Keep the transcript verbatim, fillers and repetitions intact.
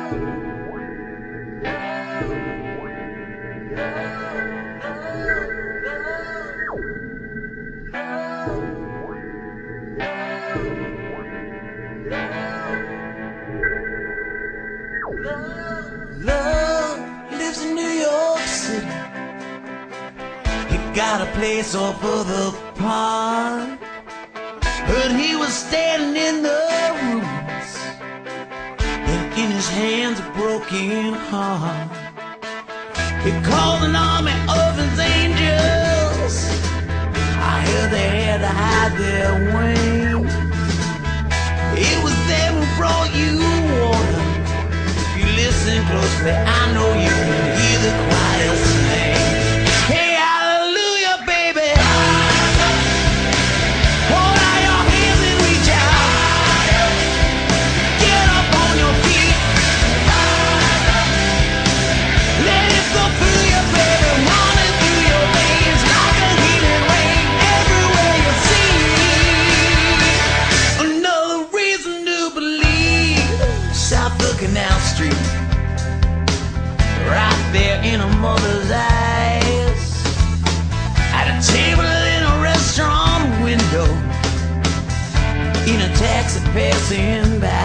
Love lives in New York City. He got a place off of the pond. Heard he was standing in the ruins, and in his hands a broken heart. He called an army of his angels. I heard they had to hide their wings. It was them who brought you water. Listen closely, I know you can hear the choir sing. Hey, hallelujah, baby. Hold out your hands and reach out. Get up on your feet. Let it go through you, baby. Running through your veins like a healing rain everywhere you see. Another reason to believe. South the Canal Street, right there in a mother's eyes, at a table in a restaurant window, in a taxi passing by.